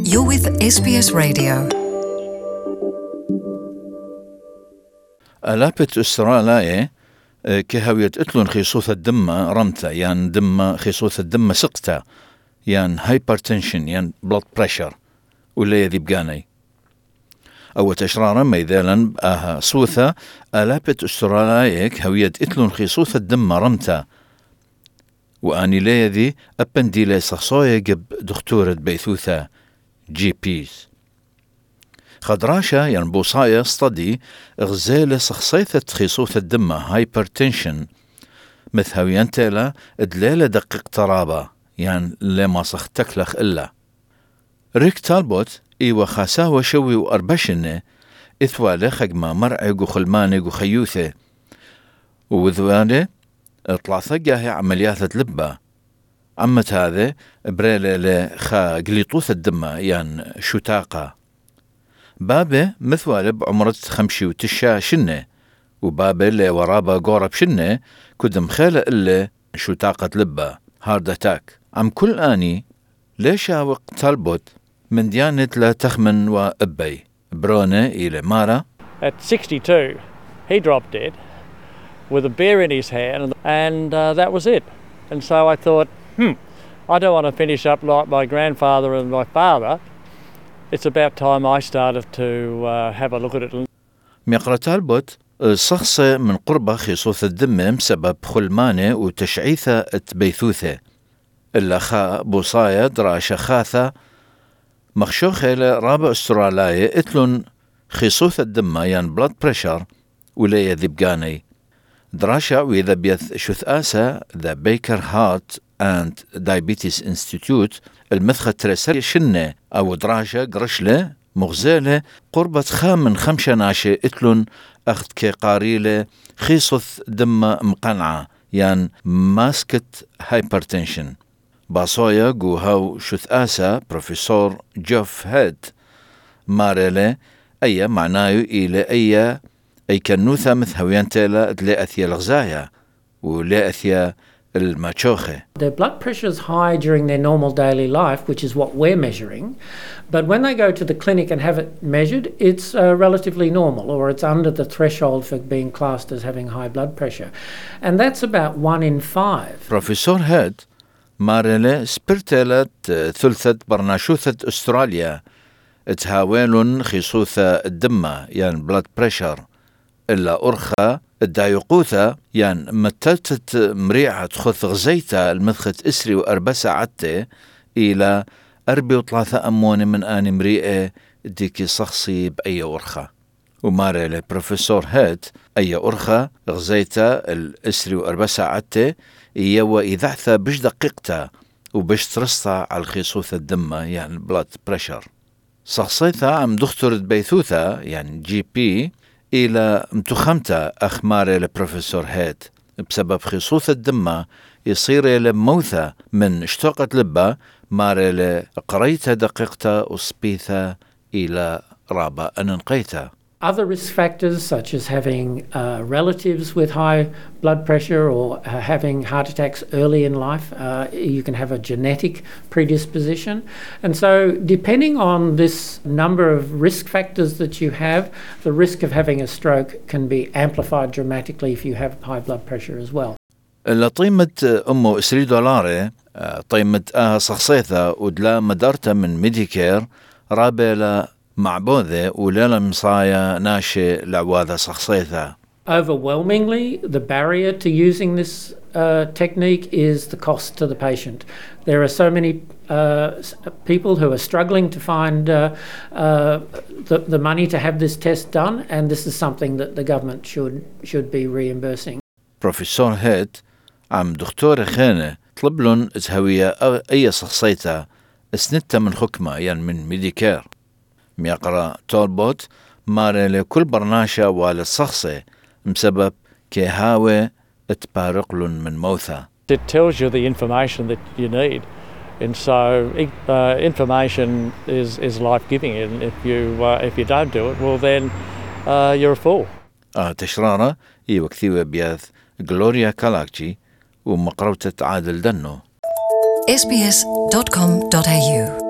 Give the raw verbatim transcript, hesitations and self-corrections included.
You're with إس بي إس Radio. ألابت أستراليا كهوية أتلون خيصوث الدم رمتا يعني دم خيصوث الدم سقطة يعني هايبرتنشن يعني بلاد بريشر ولا يذي بقاني أو تشرارا ميذالا آها صوثة ألابت أستراليا كهوية أتلون خيصوث الدم رمتا وأني لا يذي أبندي لا سخصايا جب دكتورة بيثوثة جي بيز خدراشة يعني بوصايا استدي غزالة شخصية خيصوث الدم هايبرتنشن مثهويان تالا ادلالة دقيق ترابة يعني لما صخ تكلخ إلا ريك تالبوت إيوا خاساوة شوي وأربشنة إثوالة خجمة مرعق وخلمانق وخيوثة وذوالة اطلع ثقاه عمليات لبة عمت هذا بريلة لخا قليطوث الدم يعني شتاقة بابه مثوالة بعمرة خمشي وتشا شنة وبابه اللي ورابه قورب شنة كدم خالة إلا شتاقة لبة هارد اتاك عم كل آني ليش هاوق تالبوت من ديانة لا تخمن وأبي برونة إلى مارا. At sixty-two he dropped dead with a beer in his hand and uh, that was it. And so I thought, hmm, I don't want to finish up like my grandfather and my father. It's about time I started to uh, have a look at it. ميقرا تالبوت شخصة من قربة خيصوث الدم بسبب خلمانة وتشعيثة بيثوثة إلا خا بوصايا دراشة خاثة مخشوخة لرابع أستراليا اتلون خيصوث الدم يعني بلاد بريشر ولا يذبقاني دراشة وإذا بيث شثآسة ذا بيكر هارت and Diabetes Institute المثخة ترسل شنة أو دراشة قرشلة مغزالة قربة خامن خمشة ناشة اتلون أخذ كقاريلة خيصوث دم مقنعة يعني ماسكت هايبرتنشن باصويا قو هاو شثآسة بروفيسور جوف هيد ماريلة أي معنايو إلى أي أي كنوثة مثهويان تيلا تلا أثيا الغزايا ولا أثيا الماتشوخة. Their blood pressure is high during their normal daily life, which is what we're measuring. But when they go to the clinic and have it measured, it's uh, relatively normal, or it's under the threshold for being classed as having high blood pressure. And that's about one in five. بروفيسور هيد ماريلة سبرتلت ثلثة برناشوثة أستراليا تهاويلون خيصوثة الدم يعني blood pressure إلا أرخى الدايقوثة يعني متلتت مريعة خث غزيتا المدخت إسري وأربع ساعته إلى أربي وثلاثة أمون من آن مريئة ديكي شخصي بأي أرخى وماري لبروفيسور هيد أي أرخى غزيتا الإسري وأربع ساعته يوا إذاعثة بش دقيقتا وبش ترسطا على الخيصوثة الدم يعني بلاد بريشر شخصيتها عم دكتورة بيثوثة يعني جي بي إلى متخمتا أخمار البروفيسور هيد بسبب خصوص الدم يصير إلى موثة من اشتاقت لبا مار إلى قريتا دقيقتا وصبيثا إلى رابا أننقيتا. Other risk factors such as having uh, relatives with high blood pressure or uh, having heart attacks early in life, uh, you can have a genetic predisposition. And so depending on this number of risk factors that you have, the risk of having a stroke can be amplified dramatically if you have high blood pressure as well. لطيمة أمو إسري دولاري طيمة آها شخصيتها ودلا مدارتا من ميديكير رابيلا معبوذة ولا مصايا ناشي لعواذا شخصيتها. Overwhelmingly, the barrier to using this uh, technique is the cost to the patient. There are so many uh, people who are struggling to find uh, uh, the, the money to have this test done, and this is something that the government should should be reimbursing. بروفيسور هيد عم دكتور خانة طلب لهم تهوية أي شخصيتها اسنتها من حكمة يعني من ميديكير. ميقرأ تولبوت ماري لكل برناشة والشخصي بسبب كهاوة اتبارقلن من موثة. It tells you the information that you need, and so uh, information is is life-giving. And if you uh, if you don't do it, well then uh, you're a fool. آه تشرارة إي وكثيوة بياث غلوريا كالاكجي ومقروتة عادل دنو. إس بي إس دوت كوم دوت إيه يو